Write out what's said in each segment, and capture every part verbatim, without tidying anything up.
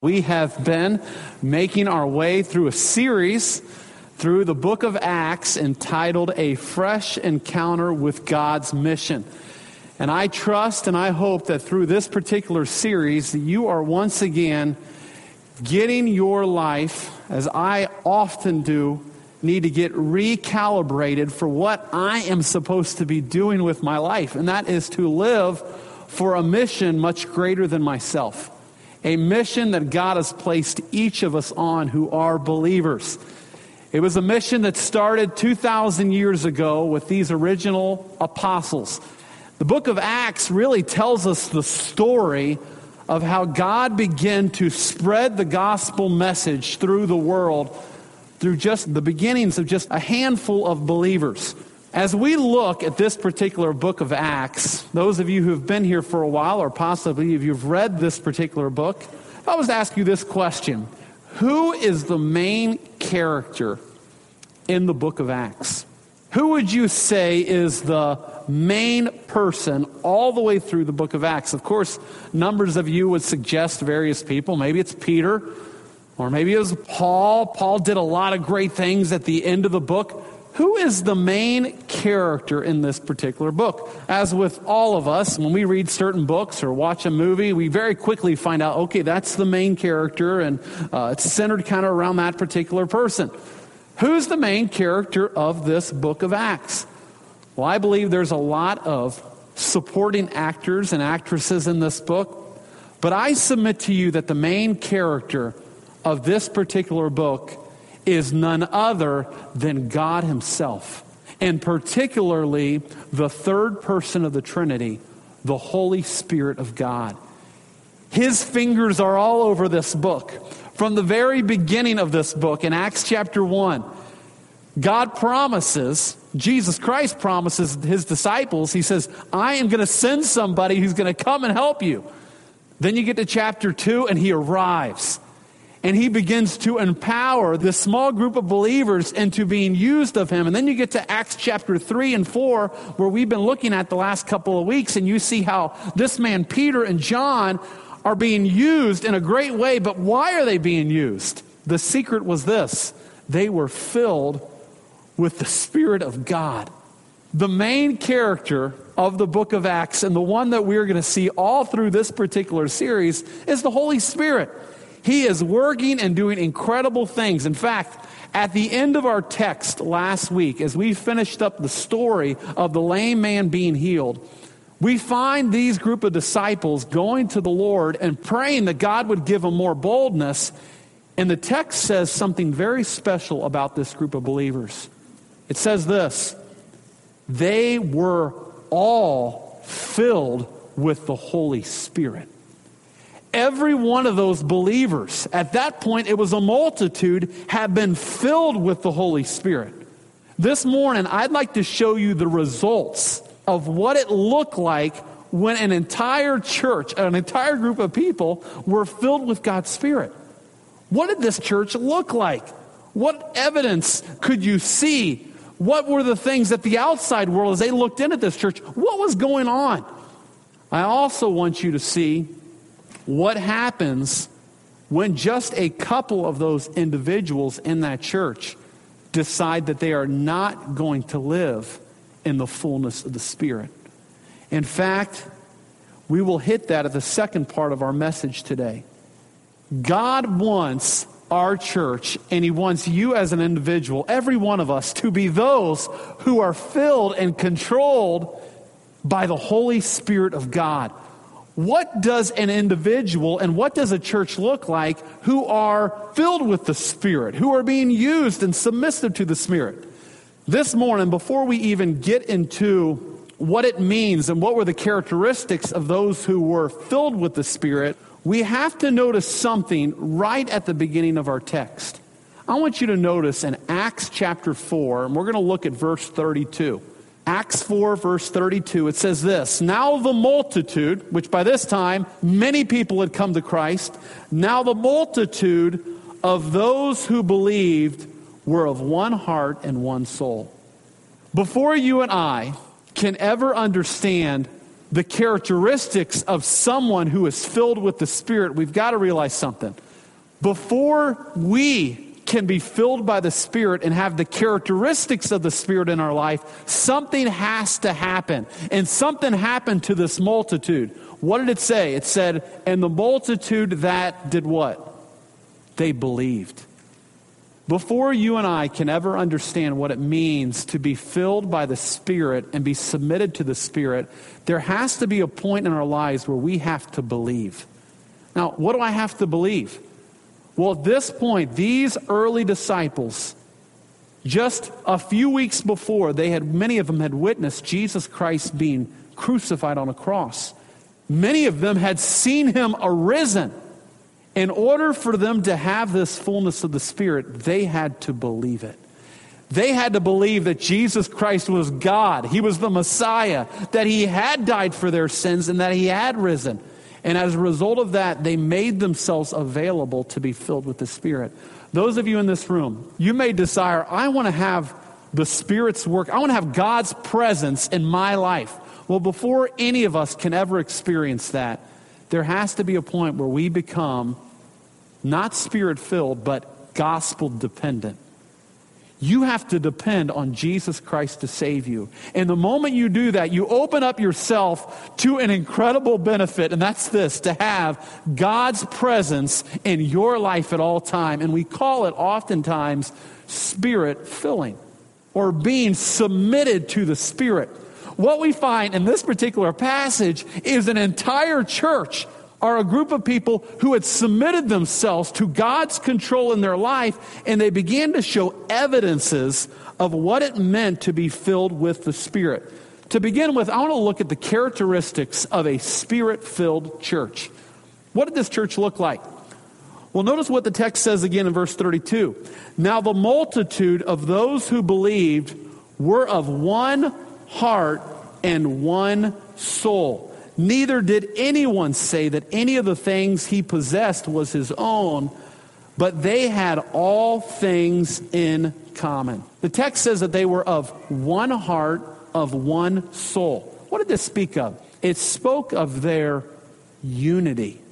We have been making our way through a series through the book of Acts entitled A Fresh Encounter with God's Mission. And I trust and I hope that through this particular series, you are once again getting your life, as I often do, need to get recalibrated for what I am supposed to be doing with my life. And that is to live for a mission much greater than myself. A mission that God has placed each of us on who are believers. It was a mission that started two thousand years ago with these original apostles. The book of Acts really tells us the story of how God began to spread the gospel message through the world through just the beginnings of just a handful of believers. As we look at this particular book of Acts, those of you who have been here for a while, or possibly if you've read this particular book, I was ask you this question: who is the main character in the book of Acts? Who would you say is the main person all the way through the book of Acts? Of course, numbers of you would suggest various people. Maybe it's Peter, or maybe it was Paul. Paul did a lot of great things at the end of the book. Who is the main character in this particular book? As with all of us, when we read certain books or watch a movie, we very quickly find out, okay, that's the main character, and uh, it's centered kind of around that particular person. Who's the main character of this book of Acts? Well, I believe there's a lot of supporting actors and actresses in this book, but I submit to you that the main character of this particular book is none other than God himself, and particularly the third person of the Trinity, the Holy Spirit of God. His fingers are all over this book. From the very beginning of this book, in Acts chapter one, God promises, Jesus Christ promises his disciples, he says, I am going to send somebody who's going to come and help you. Then you get to chapter two, and he arrives. And he begins to empower this small group of believers into being used of him. And then you get to Acts chapter three and four, where we've been looking at the last couple of weeks, and you see how this man Peter and John are being used in a great way. But why are they being used? The secret was this: they were filled with the Spirit of God. The main character of the book of Acts, and the one that we're going to see all through this particular series, is the Holy Spirit. He is working and doing incredible things. In fact, at the end of our text last week, as we finished up the story of the lame man being healed, we find these group of disciples going to the Lord and praying that God would give them more boldness. And the text says something very special about this group of believers. It says this: they were all filled with the Holy Spirit. Every one of those believers, at that point it was a multitude, had been filled with the Holy Spirit. This morning, I'd like to show you the results of what it looked like when an entire church, an entire group of people were filled with God's Spirit. What did this church look like? What evidence could you see? What were the things that the outside world, as they looked in at this church, what was going on? I also want you to see what happens when just a couple of those individuals in that church decide that they are not going to live in the fullness of the Spirit. In fact, we will hit that at the second part of our message today. God wants our church, and he wants you as an individual, every one of us, to be those who are filled and controlled by the Holy Spirit of God. What does an individual and what does a church look like who are filled with the Spirit, who are being used and submissive to the Spirit? This morning, before we even get into what it means and what were the characteristics of those who were filled with the Spirit, we have to notice something right at the beginning of our text. I want you to notice in Acts chapter four, and we're going to look at verse thirty-two. Acts four, verse thirty-two, it says this: now the multitude, which by this time many people had come to Christ, now the multitude of those who believed were of one heart and one soul. Before you and I can ever understand the characteristics of someone who is filled with the Spirit, we've got to realize something. Before we can be filled by the Spirit and have the characteristics of the Spirit in our life, something has to happen. And something happened to this multitude. What did it say? It said, and the multitude that did what? They believed. Before you and I can ever understand what it means to be filled by the Spirit and be submitted to the Spirit, there has to be a point in our lives where we have to believe. Now, what do I have to believe? Well, at this point, these early disciples, just a few weeks before, they had many of them had witnessed Jesus Christ being crucified on a cross. Many of them had seen him arisen. In order for them to have this fullness of the Spirit, they had to believe it. They had to believe that Jesus Christ was God. He was the Messiah, that he had died for their sins, and that he had risen. And as a result of that, they made themselves available to be filled with the Spirit. Those of you in this room, you may desire, I want to have the Spirit's work. I want to have God's presence in my life. Well, before any of us can ever experience that, there has to be a point where we become not Spirit-filled, but gospel-dependent. You have to depend on Jesus Christ to save you. And the moment you do that, you open up yourself to an incredible benefit, and that's this, to have God's presence in your life at all time. And we call it oftentimes Spirit-filling, or being submitted to the Spirit. What we find in this particular passage is an entire church, or a group of people who had submitted themselves to God's control in their life, and they began to show evidences of what it meant to be filled with the Spirit. To begin with, I want to look at the characteristics of a Spirit-filled church. What did this church look like? Well, notice what the text says again in verse thirty-two. Now the multitude of those who believed were of one heart and one soul. Neither did anyone say that any of the things he possessed was his own, but they had all things in common. The text says that they were of one heart, of one soul. What did this speak of? It spoke of their unity.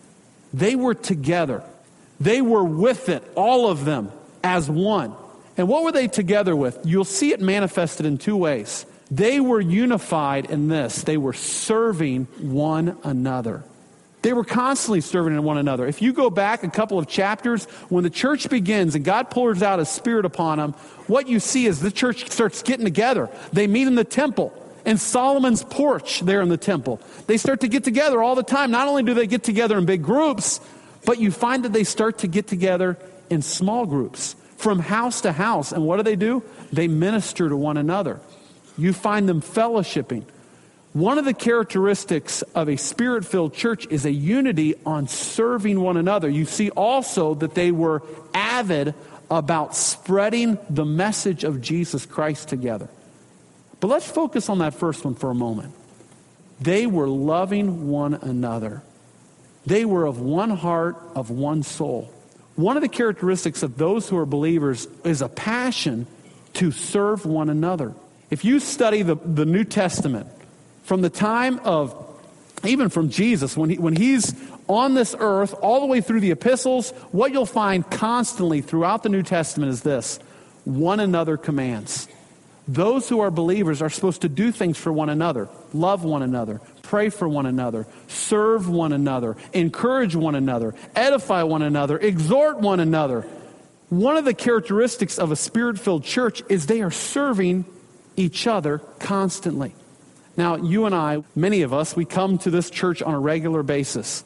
They were together. They were with it, all of them, as one. And what were they together with? You'll see it manifested in two ways. They were unified in this. They were serving one another. They were constantly serving one another. If you go back a couple of chapters, when the church begins and God pours out His Spirit upon them, what you see is the church starts getting together. They meet in the temple, in Solomon's porch there in the temple. They start to get together all the time. Not only do they get together in big groups, but you find that they start to get together in small groups, from house to house. And what do they do? They minister to one another. You find them fellowshipping. One of the characteristics of a Spirit-filled church is a unity on serving one another. You see also that they were avid about spreading the message of Jesus Christ together. But let's focus on that first one for a moment. They were loving one another. They were of one heart, of one soul. One of the characteristics of those who are believers is a passion to serve one another. If you study the, the New Testament, from the time of, even from Jesus, when he, when he's on this earth, all the way through the epistles, what you'll find constantly throughout the New Testament is this: one another commands. Those who are believers are supposed to do things for one another, love one another, pray for one another, serve one another, encourage one another, edify one another, exhort one another. One of the characteristics of a Spirit-filled church is they are serving each other constantly. Now, you and I, many of us, we come to this church on a regular basis.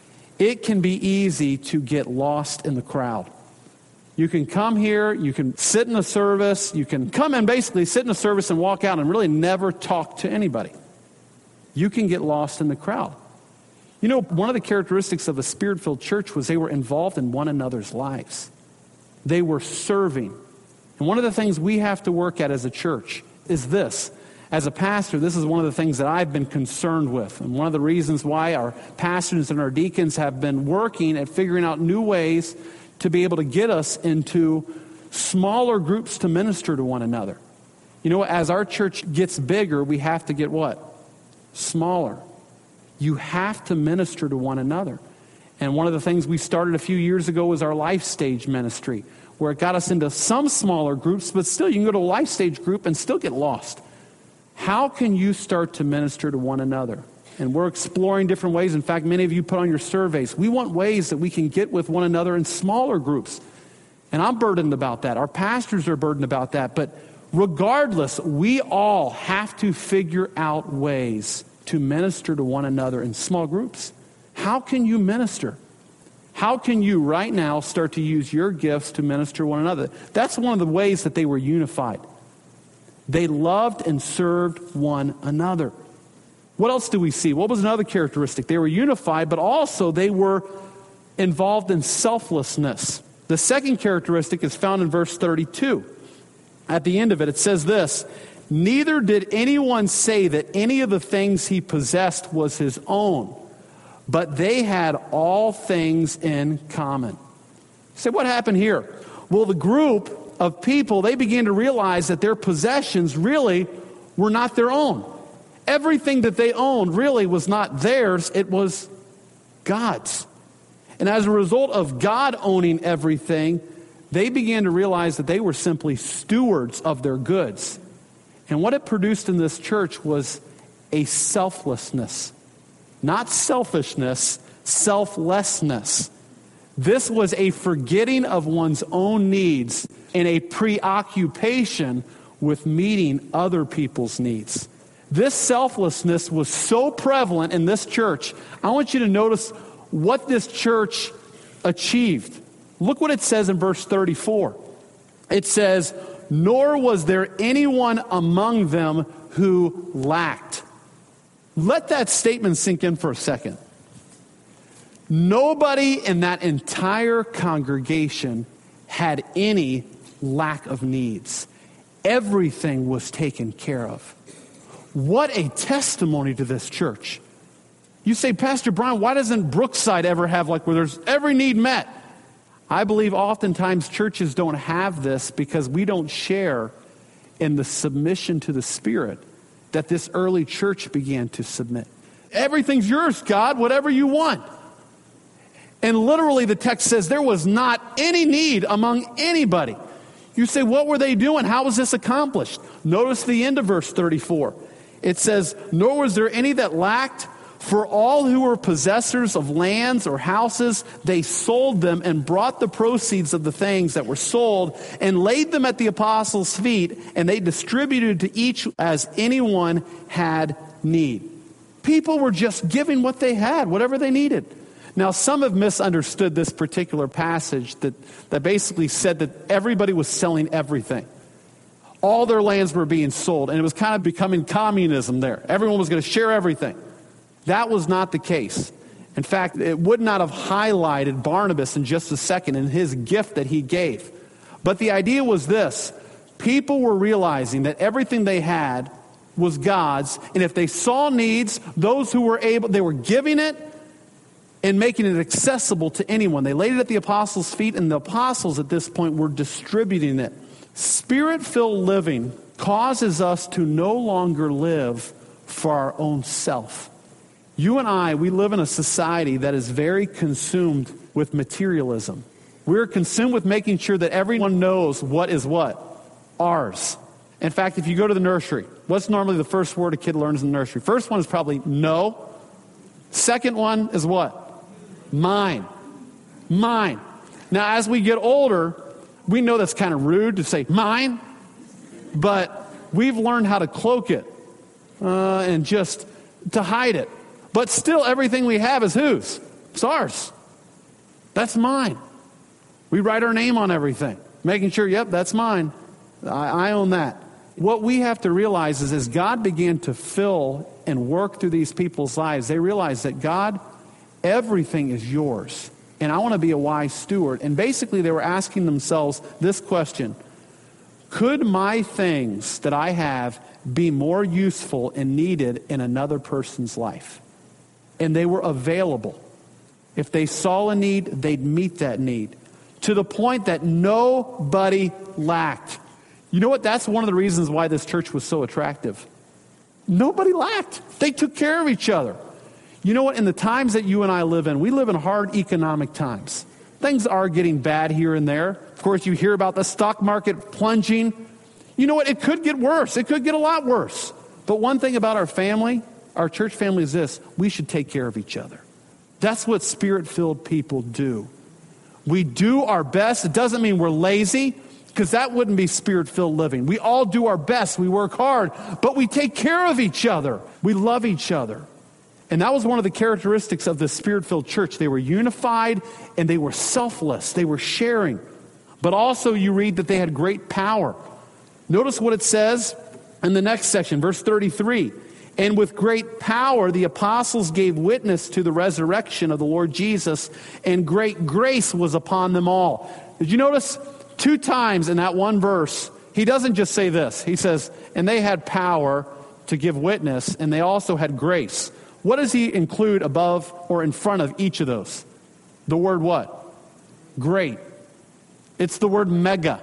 It can be easy to get lost in the crowd. You can come here, you can sit in the service, you can come and basically sit in the service and walk out and really never talk to anybody. You can get lost in the crowd. You know, one of the characteristics of a Spirit-filled church was they were involved in one another's lives. They were serving. And one of the things we have to work at as a church is this. As a pastor, this is one of the things that I've been concerned with. And one of the reasons why our pastors and our deacons have been working at figuring out new ways to be able to get us into smaller groups to minister to one another. You know, as our church gets bigger, we have to get what? Smaller. You have to minister to one another. And one of the things we started a few years ago was our Life Stage ministry, where it got us into some smaller groups, but still you can go to a Life Stage group and still get lost. How can you start to minister to one another? And we're exploring different ways. In fact, many of you put on your surveys. We want ways that we can get with one another in smaller groups. And I'm burdened about that. Our pastors are burdened about that. But regardless, we all have to figure out ways to minister to one another in small groups. How can you minister? How can you right now start to use your gifts to minister to one another? That's one of the ways that they were unified. They loved and served one another. What else do we see? What was another characteristic? They were unified, but also they were involved in selflessness. The second characteristic is found in verse thirty-two. At the end of it, it says this, "Neither did anyone say that any of the things he possessed was his own, but they had all things in common." You say, what happened here? Well, the group of people, they began to realize that their possessions really were not their own. Everything that they owned really was not theirs, it was God's. And as a result of God owning everything, they began to realize that they were simply stewards of their goods. And what it produced in this church was a selflessness. Not selfishness, selflessness. This was a forgetting of one's own needs and a preoccupation with meeting other people's needs. This selflessness was so prevalent in this church. I want you to notice what this church achieved. Look what it says in verse thirty-four. It says, "Nor was there anyone among them who lacked." Let that statement sink in for a second. Nobody in that entire congregation had any lack of needs. Everything was taken care of. What a testimony to this church. You say, Pastor Brian, why doesn't Brookside ever have like where there's every need met? I believe oftentimes churches don't have this because we don't share in the submission to the Spirit that this early church began to submit. Everything's yours, God, whatever you want. And literally the text says there was not any need among anybody. You say, what were they doing? How was this accomplished? Notice the end of verse thirty-four. It says, "Nor was there any that lacked, for all who were possessors of lands or houses, they sold them and brought the proceeds of the things that were sold and laid them at the apostles' feet, and they distributed to each as anyone had need." People were just giving what they had, whatever they needed. Now, some have misunderstood this particular passage that, that basically said that everybody was selling everything. All their lands were being sold, and it was kind of becoming communism there. Everyone was going to share everything. That was not the case. In fact, it would not have highlighted Barnabas in just a second in his gift that he gave. But the idea was this. People were realizing that everything they had was God's, and if they saw needs, those who were able, they were giving it and making it accessible to anyone. They laid it at the apostles' feet, and the apostles at this point were distributing it. Spirit-filled living causes us to no longer live for our own self. You and I, we live in a society that is very consumed with materialism. We're consumed with making sure that everyone knows what is what? Ours. In fact, if you go to the nursery, what's normally the first word a kid learns in the nursery? First one is probably no. Second one is what? Mine. Mine. Now, as we get older, we know that's kind of rude to say mine, but we've learned how to cloak it uh, and just to hide it. But still, everything we have is whose? It's ours. That's mine. We write our name on everything, making sure, yep, that's mine. I, I own that. What we have to realize is as God began to fill and work through these people's lives, they realized that God, everything is yours. And I want to be a wise steward. And basically they were asking themselves this question: could my things that I have be more useful and needed in another person's life? And they were available. If they saw a need, they'd meet that need. To the point that nobody lacked. You know what? That's one of the reasons why this church was so attractive. Nobody lacked. They took care of each other. You know what? In the times that you and I live in, we live in hard economic times. Things are getting bad here and there. Of course, you hear about the stock market plunging. You know what? It could get worse. It could get a lot worse. But one thing about our family, our church family, is this: we should take care of each other. That's what Spirit-filled people do. We do our best. It doesn't mean we're lazy, because that wouldn't be Spirit-filled living. We all do our best. We work hard, but we take care of each other. We love each other. And that was one of the characteristics of the Spirit-filled church. They were unified and they were selfless. They were sharing. But also you read that they had great power. Notice what it says in the next section, verse thirty-three. And with great power, the apostles gave witness to the resurrection of the Lord Jesus, and great grace was upon them all. Did you notice two times in that one verse, he doesn't just say this. He says, and they had power to give witness, and they also had grace. What does he include above or in front of each of those? The word what? Great. It's the word mega.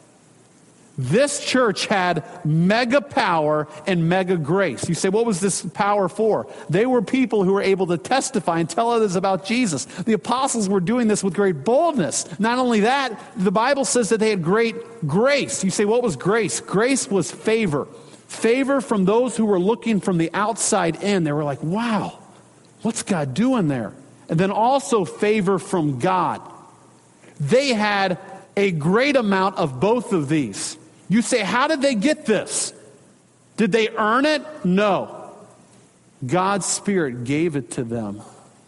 This church had mega power and mega grace. You say, what was this power for? They were people who were able to testify and tell others about Jesus. The apostles were doing this with great boldness. Not only that, the Bible says that they had great grace. You say, what was grace? Grace was favor. Favor from those who were looking from the outside in. They were like, wow, what's God doing there? And then also favor from God. They had a great amount of both of these. You say, how did they get this? Did they earn it? No. God's Spirit gave it to them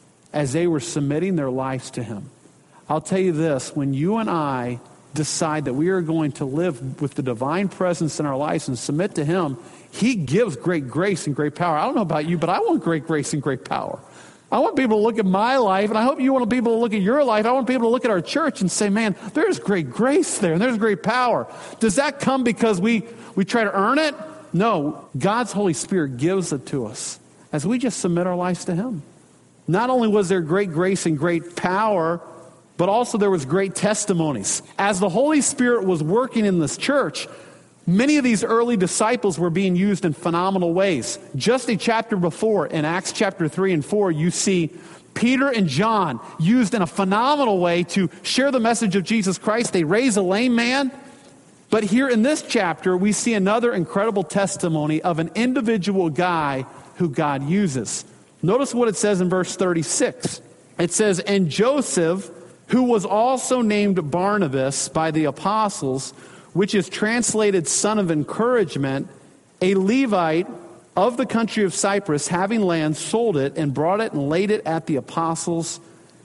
as they were submitting their lives to Him. I'll tell you this, when you and I decide that we are going to live with the divine presence in our lives and submit to Him, He gives great grace and great power. I don't know about you, but I want great grace and great power. I want people to look at my life, and I hope you want people to look at your life. I want people to look at our church and say, man, there's great grace there, and there's great power. Does that come because we, we try to earn it? No, God's Holy Spirit gives it to us as we just submit our lives to Him. Not only was there great grace and great power, but also there was great testimonies. As the Holy Spirit was working in this church, many of these early disciples were being used in phenomenal ways. Just a chapter before, in Acts chapter three and four, you see Peter and John used in a phenomenal way to share the message of Jesus Christ. They raise a lame man. But here in this chapter, we see another incredible testimony of an individual guy who God uses. Notice what it says in verse thirty-six. It says, and Joseph, who was also named Barnabas by the apostles, which is translated son of encouragement, a Levite of the country of Cyprus, having land, sold it and brought it and laid it at the apostles'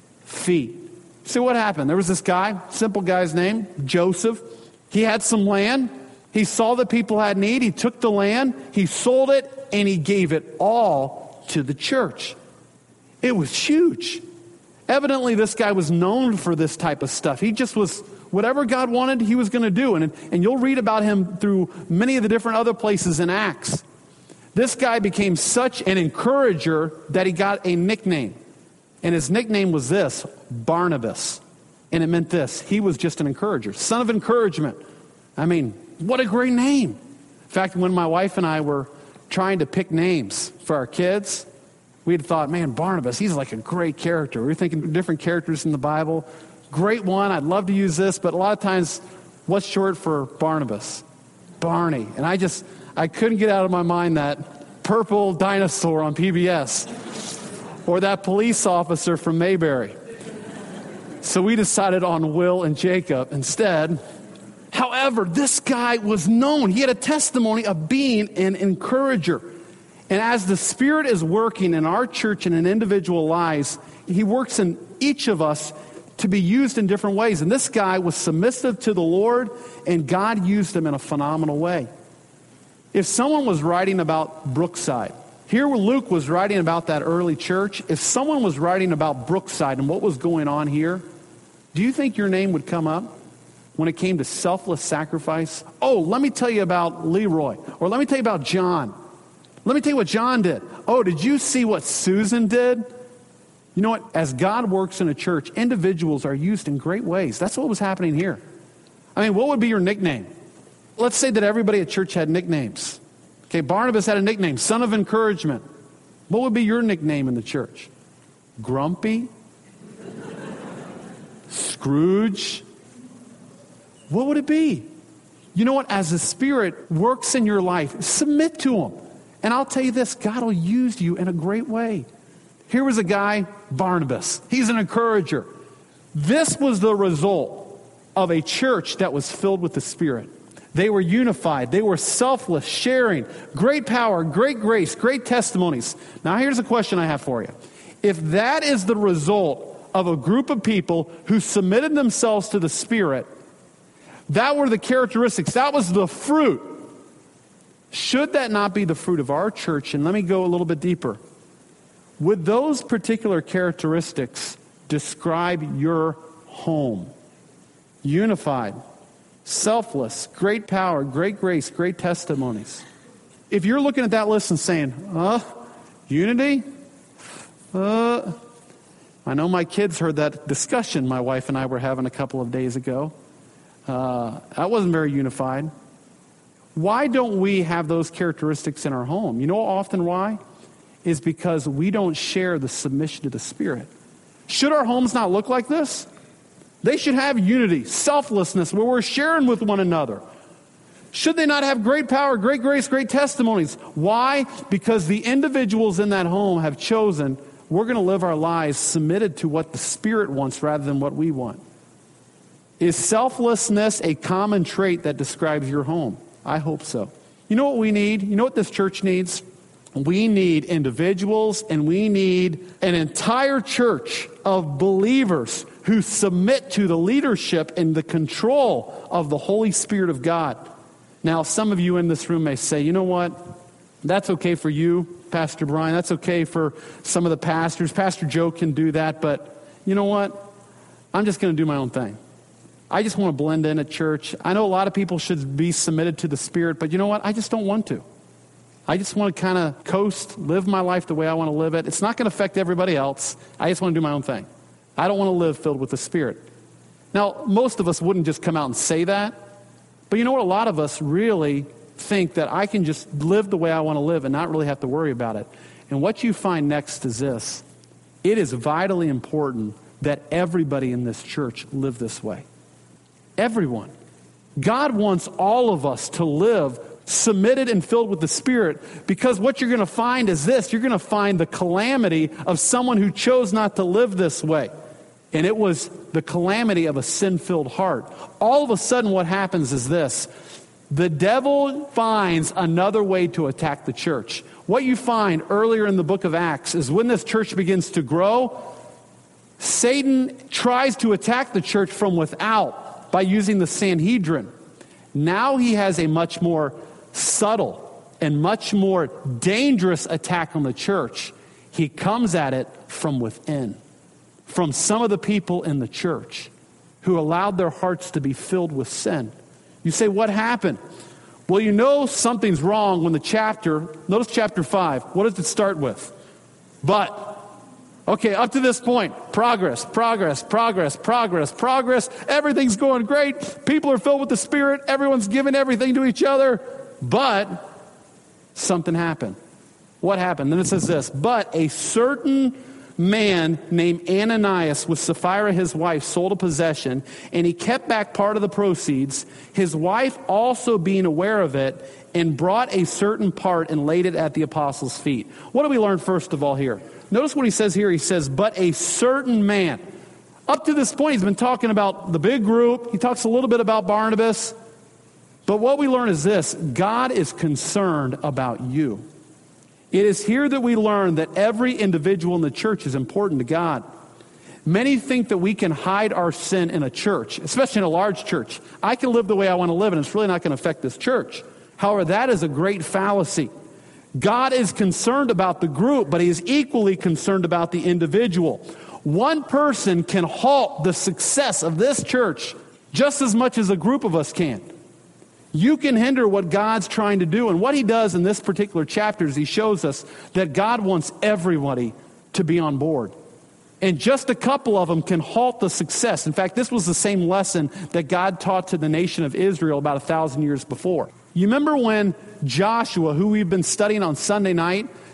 feet. See what happened? There was this guy, simple guy's name, Joseph. He had some land. He saw that people had need. He took the land, he sold it, and he gave it all to the church. It was huge. Evidently, this guy was known for this type of stuff. He just was, whatever God wanted, he was going to do. And, and you'll read about him through many of the different other places in Acts. This guy became such an encourager that he got a nickname. And his nickname was this, Barnabas. And it meant this, he was just an encourager, son of encouragement. I mean, what a great name. In fact, when my wife and I were trying to pick names for our kids, we had thought, man, Barnabas, he's like a great character. We were thinking different characters in the Bible. Great one, I'd love to use this, but a lot of times, what's short for Barnabas? Barney. And I just, I couldn't get out of my mind that purple dinosaur on P B S or that police officer from Mayberry. So we decided on Will and Jacob instead. However, this guy was known. He had a testimony of being an encourager. And as the Spirit is working in our church and in individual lives, He works in each of us to be used in different ways. And this guy was submissive to the Lord, and God used him in a phenomenal way. If someone was writing about Brookside, here where Luke was writing about that early church, if someone was writing about Brookside and what was going on here, do you think your name would come up when it came to selfless sacrifice? Oh, let me tell you about Leroy, or let me tell you about John. Let me tell you what John did. Oh, did you see what Susan did? You know what? As God works in a church, individuals are used in great ways. That's what was happening here. I mean, what would be your nickname? Let's say that everybody at church had nicknames. Okay, Barnabas had a nickname, son of encouragement. What would be your nickname in the church? Grumpy? Scrooge? What would it be? You know what? As the Spirit works in your life, submit to Him. And I'll tell you this, God will use you in a great way. Here was a guy, Barnabas. He's an encourager. This was the result of a church that was filled with the Spirit. They were unified. They were selfless, sharing, great power, great grace, great testimonies. Now here's a question I have for you. If that is the result of a group of people who submitted themselves to the Spirit, that were the characteristics, that was the fruit, should that not be the fruit of our church? And let me go a little bit deeper. Would those particular characteristics describe your home? Unified, selfless, great power, great grace, great testimonies. If you're looking at that list and saying, uh, unity? Uh, I know my kids heard that discussion my wife and I were having a couple of days ago. Uh, that wasn't very unified. Why don't we have those characteristics in our home? You know often why? Is because we don't share the submission to the Spirit. Should our homes not look like this? They should have unity, selflessness, where we're sharing with one another. Should they not have great power, great grace, great testimonies? Why? Because the individuals in that home have chosen, we're going to live our lives submitted to what the Spirit wants rather than what we want. Is selflessness a common trait that describes your home? I hope so. You know what we need? You know what this church needs? We need individuals and we need an entire church of believers who submit to the leadership and the control of the Holy Spirit of God. Now, some of you in this room may say, you know what? That's okay for you, Pastor Brian. That's okay for some of the pastors. Pastor Joe can do that. But you know what? I'm just going to do my own thing. I just want to blend in at church. I know a lot of people should be submitted to the Spirit, but you know what? I just don't want to. I just want to kind of coast, live my life the way I want to live it. It's not going to affect everybody else. I just want to do my own thing. I don't want to live filled with the Spirit. Now, most of us wouldn't just come out and say that, but you know what? A lot of us really think that I can just live the way I want to live and not really have to worry about it. And what you find next is this. It is vitally important that everybody in this church live this way. Everyone. God wants all of us to live submitted and filled with the Spirit, because what you're going to find is this. You're going to find the calamity of someone who chose not to live this way. And it was the calamity of a sin-filled heart. All of a sudden what happens is this. The devil finds another way to attack the church. What you find earlier in the book of Acts is when this church begins to grow, Satan tries to attack the church from without by using the Sanhedrin. Now he has a much more subtle and much more dangerous attack on the church. He comes at it from within, from some of the people in the church who allowed their hearts to be filled with sin. You say, what happened? Well, you know something's wrong when the chapter, notice chapter five, what does it start with? But. Okay, up to this point, progress, progress, progress, progress, progress. Everything's going great. People are filled with the Spirit. Everyone's giving everything to each other. But something happened. What happened? Then it says this. But a certain man named Ananias with Sapphira his wife sold a possession, and he kept back part of the proceeds. His wife also being aware of it, and brought a certain part and laid it at the apostles' feet. What do we learn first of all here? Notice what he says here. He says, but a certain man. Up to this point, he's been talking about the big group. He talks a little bit about Barnabas. But what we learn is this. God is concerned about you. It is here that we learn that every individual in the church is important to God. Many think that we can hide our sin in a church, especially in a large church. I can live the way I want to live, and it's really not going to affect this church. However, that is a great fallacy. God is concerned about the group, but he is equally concerned about the individual. One person can halt the success of this church just as much as a group of us can. You can hinder what God's trying to do. And what he does in this particular chapter is he shows us that God wants everybody to be on board. And just a couple of them can halt the success. In fact, this was the same lesson that God taught to the nation of Israel about a thousand years before. You remember when Joshua, who we've been studying on Sunday night,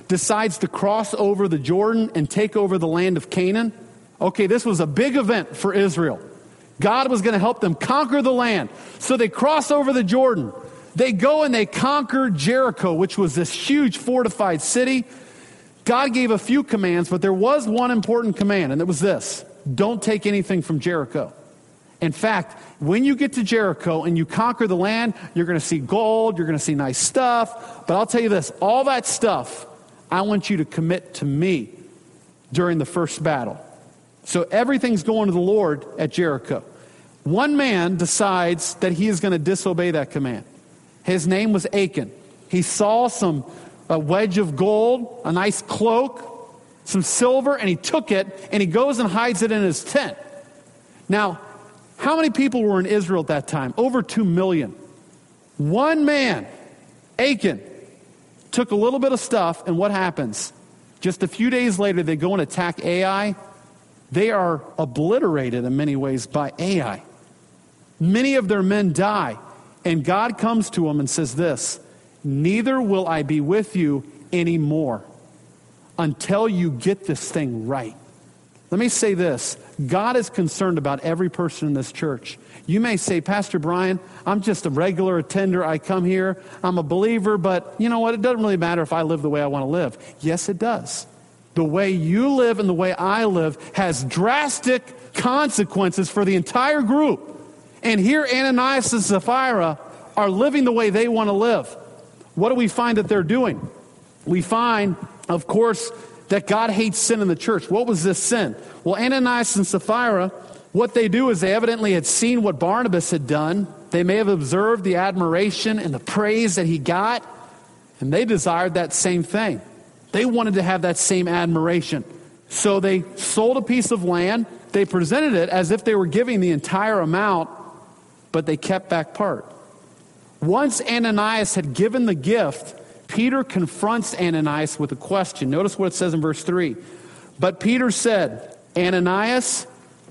decides to cross over the Jordan and take over the land of Canaan. Okay, this was a big event for Israel. God was going to help them conquer the land. So they cross over the Jordan. They go and they conquer Jericho, which was this huge fortified city. God gave a few commands, but there was one important command, and it was this: don't take anything from Jericho. In fact, when you get to Jericho and you conquer the land, you're going to see gold, you're going to see nice stuff. But I'll tell you this, all that stuff, I want you to commit to me during the first battle. So everything's going to the Lord at Jericho. One man decides that he is going to disobey that command. His name was Achan. He saw some a wedge of gold, a nice cloak, some silver, and he took it, and he goes and hides it in his tent. Now, how many people were in Israel at that time? Over two million. One man, Achan, took a little bit of stuff, and what happens? Just a few days later, they go and attack Ai. They are obliterated in many ways by Ai. Many of their men die, and God comes to them and says this: neither will I be with you anymore until you get this thing right. Let me say this. God is concerned about every person in this church. You may say, Pastor Brian, I'm just a regular attender. I come here. I'm a believer, but you know what? It doesn't really matter if I live the way I want to live. Yes, it does. The way you live and the way I live has drastic consequences for the entire group. And here Ananias and Sapphira are living the way they want to live. What do we find that they're doing? We find, of course, that God hates sin in the church. What was this sin? Well, Ananias and Sapphira, what they do is they evidently had seen what Barnabas had done. They may have observed the admiration and the praise that he got, and they desired that same thing. They wanted to have that same admiration. So they sold a piece of land. They presented it as if they were giving the entire amount, but they kept back part. Once Ananias had given the gift, Peter confronts Ananias with a question. Notice what it says in verse three. But Peter said, Ananias,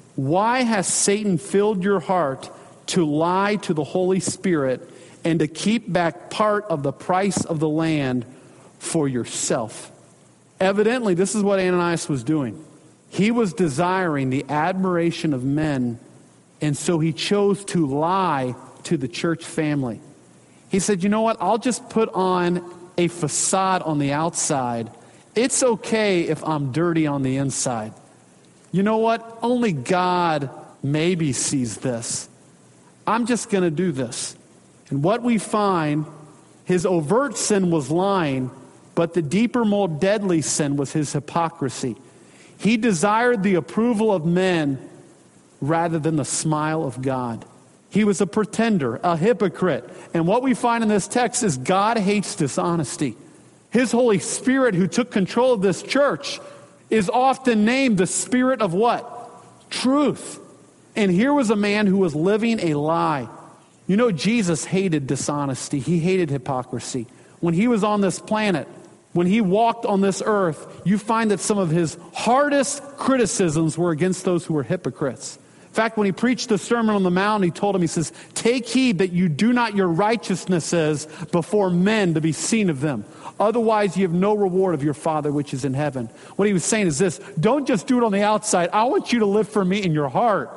why has Satan filled your heart to lie to the Holy Spirit and to keep back part of the price of the land for yourself? Evidently, this is what Ananias was doing. He was desiring the admiration of men, and so he chose to lie to the church family. He said, you know what, I'll just put on a facade on the outside. It's okay if I'm dirty on the inside. You know what? Only God maybe sees this. I'm just going to do this. And what we find, his overt sin was lying, but the deeper, more deadly sin was his hypocrisy. He desired the approval of men rather than the smile of God. He was a pretender, a hypocrite. And what we find in this text is God hates dishonesty. His Holy Spirit, who took control of this church, is often named the Spirit of what? Truth. And here was a man who was living a lie. You know, Jesus hated dishonesty. He hated hypocrisy. When he was on this planet, when he walked on this earth, you find that some of his hardest criticisms were against those who were hypocrites. In fact, when he preached the Sermon on the Mount, he told them, he says, take heed that you do not your righteousnesses before men to be seen of them. Otherwise, you have no reward of your Father which is in heaven. What he was saying is this: don't just do it on the outside. I want you to live for me in your heart.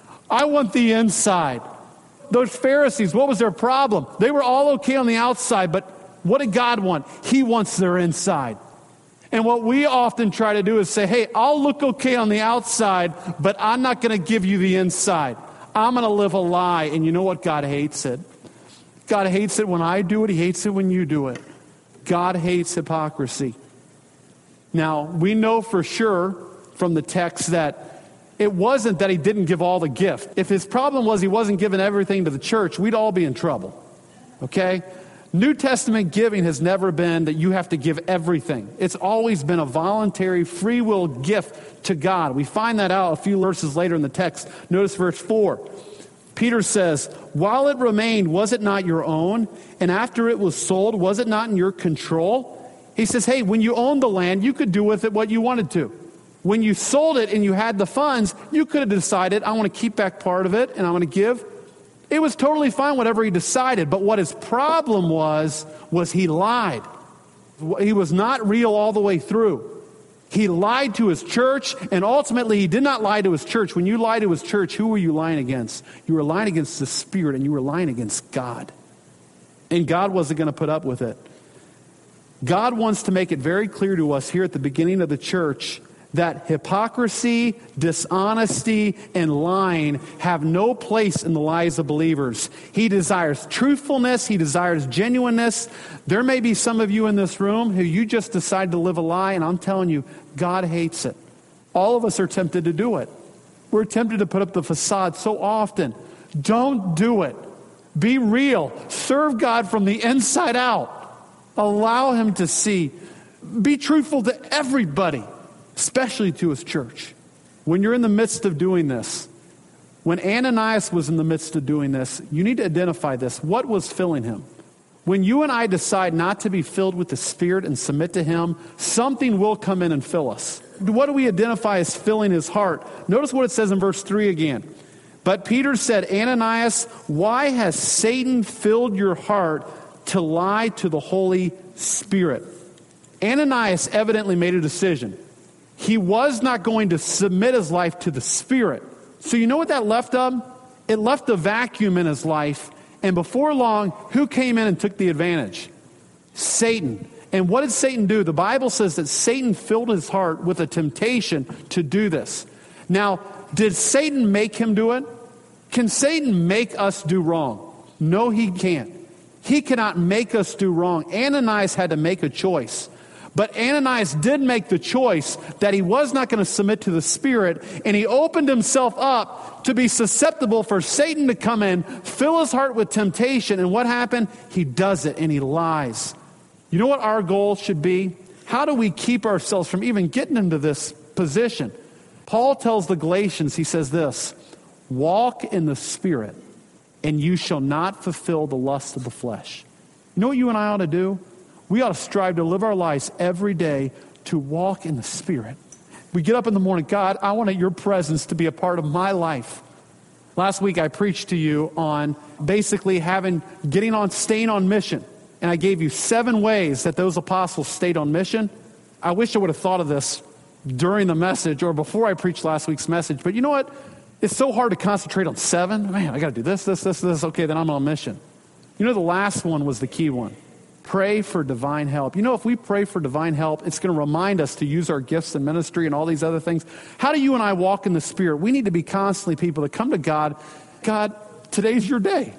I want the inside. Those Pharisees, what was their problem? They were all okay on the outside, but what did God want? He wants their inside. And what we often try to do is say, hey, I'll look okay on the outside, but I'm not going to give you the inside. I'm going to live a lie. And you know what? God hates it. God hates it when I do it. He hates it when you do it. God hates hypocrisy. Now, we know for sure from the text that it wasn't that he didn't give all the gift. If his problem was he wasn't giving everything to the church, we'd all be in trouble. Okay? New Testament giving has never been that you have to give everything. It's always been a voluntary, free will gift to God. We find that out a few verses later in the text. Notice verse four. Peter says, while it remained, was it not your own? And after it was sold, was it not in your control? He says, hey, when you owned the land, you could do with it what you wanted to. When you sold it and you had the funds, you could have decided, I want to keep back part of it and I want to give. It was totally fine, whatever he decided. But what his problem was, was he lied. He was not real all the way through. He lied to his church, and ultimately he did not lie to his church. When you lie to his church, who were you lying against? You were lying against the Spirit, and you were lying against God. And God wasn't going to put up with it. God wants to make it very clear to us here at the beginning of the church that hypocrisy, dishonesty, and lying have no place in the lives of believers. He desires truthfulness. He desires genuineness. There may be some of you in this room who you just decide to live a lie, and I'm telling you, God hates it. All of us are tempted to do it. We're tempted to put up the facade so often. Don't do it. Be real. Serve God from the inside out. Allow Him to see. Be truthful to everybody, especially to His church. When you're in the midst of doing this, when Ananias was in the midst of doing this, you need to identify this. What was filling him? When you and I decide not to be filled with the Spirit and submit to Him, something will come in and fill us. What do we identify as filling his heart? Notice what it says in verse three again. But Peter said, Ananias, why has Satan filled your heart to lie to the Holy Spirit? Ananias evidently made a decision. He was not going to submit his life to the Spirit. So you know what that left him? It left a vacuum in his life. And before long, who came in and took the advantage? Satan. And what did Satan do? The Bible says that Satan filled his heart with a temptation to do this. Now, did Satan make him do it? Can Satan make us do wrong? No, he can't. He cannot make us do wrong. Ananias had to make a choice. But Ananias did make the choice that he was not going to submit to the Spirit, and he opened himself up to be susceptible for Satan to come in, fill his heart with temptation, and what happened? He does it, and he lies. You know what our goal should be? How do we keep ourselves from even getting into this position? Paul tells the Galatians, he says this, walk in the Spirit, and you shall not fulfill the lust of the flesh. You know what you and I ought to do? We ought to strive to live our lives every day to walk in the Spirit. We get up in the morning, God, I want your presence to be a part of my life. Last week I preached to you on basically having, getting on, staying on mission. And I gave you seven ways that those apostles stayed on mission. I wish I would have thought of this during the message or before I preached last week's message. But you know what? It's so hard to concentrate on seven. Man, I got to do this, this, this, this. Okay, then I'm on mission. You know, the last one was the key one. Pray for divine help. You know, if we pray for divine help, it's going to remind us to use our gifts in ministry and all these other things. How do you and I walk in the Spirit? We need to be constantly people that come to God. God, today's your day.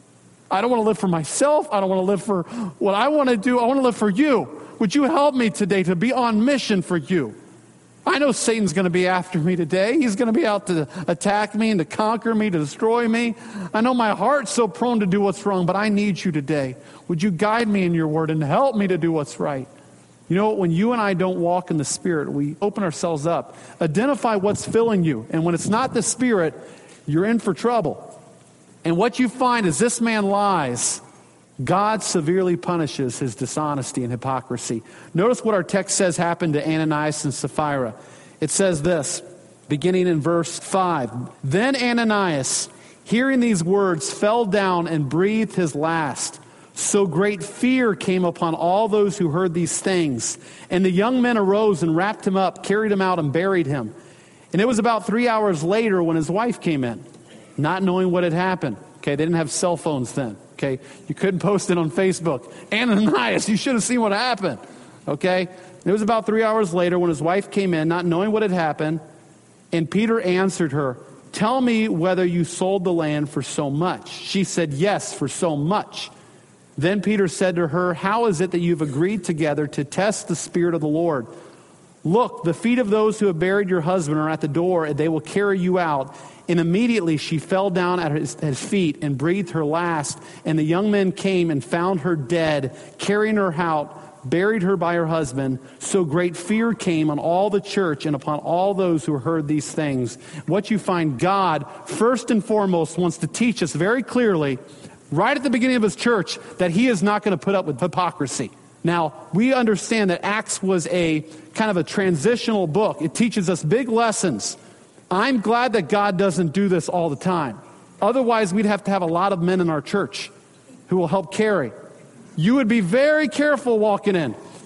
I don't want to live for myself. I don't want to live for what I want to do. I want to live for you. Would you help me today to be on mission for you? I know Satan's going to be after me today. He's going to be out to attack me and to conquer me, to destroy me. I know my heart's so prone to do what's wrong, but I need you today. Would you guide me in your word and help me to do what's right? You know, when you and I don't walk in the Spirit, we open ourselves up. Identify what's filling you. And when it's not the Spirit, you're in for trouble. And what you find is this man lies. God severely punishes his dishonesty and hypocrisy. Notice what our text says happened to Ananias and Sapphira. It says this, beginning in verse five. Then Ananias, hearing these words, fell down and breathed his last. So great fear came upon all those who heard these things. And the young men arose and wrapped him up, carried him out, and buried him. And it was about three hours later when his wife came in, not knowing what had happened. Okay, they didn't have cell phones then. Okay, you couldn't post it on Facebook. Ananias, you should have seen what happened. Okay, it was about three hours later when his wife came in, not knowing what had happened. And Peter answered her, tell me whether you sold the land for so much. She said, yes, for so much. Then Peter said to her, how is it that you've agreed together to test the Spirit of the Lord? Look, the feet of those who have buried your husband are at the door, and they will carry you out. And immediately she fell down at his, at his feet and breathed her last. And the young men came and found her dead, carrying her out, buried her by her husband. So great fear came on all the church and upon all those who heard these things. What you find, God, first and foremost, wants to teach us very clearly, right at the beginning of his church, that he is not going to put up with hypocrisy. Now, we understand that Acts was a kind of a transitional book. It teaches us big lessons. I'm glad that God doesn't do this all the time. Otherwise, we'd have to have a lot of men in our church who will help carry. You would be very careful walking in.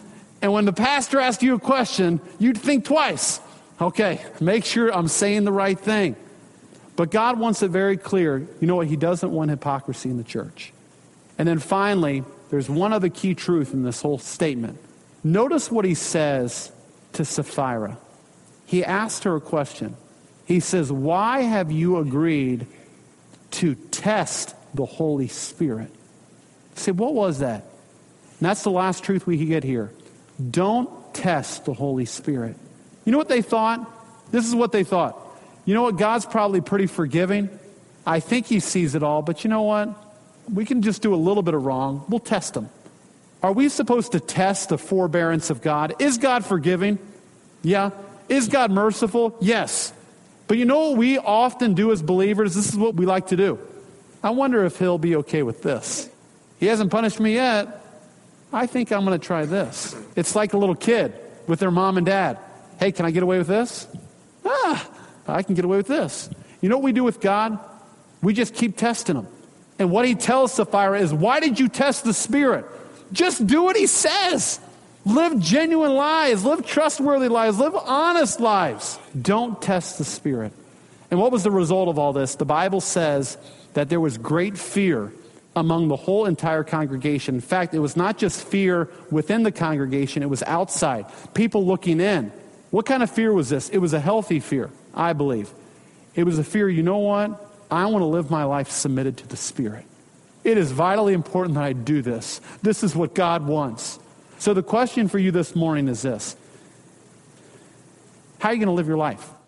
And when the pastor asks you a question, you'd think twice. Okay, make sure I'm saying the right thing. But God wants it very clear. You know what? He doesn't want hypocrisy in the church. And then finally, there's one other key truth in this whole statement. Notice what he says to Sapphira. He asked her a question. He says, why have you agreed to test the Holy Spirit? Say, what was that? And that's the last truth we can get here. Don't test the Holy Spirit. You know what they thought? This is what they thought. You know what? God's probably pretty forgiving. I think he sees it all, but you know what? We can just do a little bit of wrong. We'll test him. Are we supposed to test the forbearance of God? Is God forgiving? Yeah. Is God merciful? Yes. But you know what we often do as believers? This is what we like to do. I wonder if he'll be okay with this. He hasn't punished me yet. I think I'm going to try this. It's like a little kid with their mom and dad. Hey, can I get away with this? Ah, I can get away with this. You know what we do with God? We just keep testing him. And what he tells Sapphira is, why did you test the Spirit? Just do what he says. Live genuine lives. Live trustworthy lives. Live honest lives. Don't test the Spirit. And what was the result of all this? The Bible says that there was great fear among the whole entire congregation. In fact, it was not just fear within the congregation. It was outside. People looking in. What kind of fear was this? It was a healthy fear, I believe. It was a fear, you know what? I want to live my life submitted to the Spirit. It is vitally important that I do this. This is what God wants. So the question for you this morning is this. How are you going to live your life?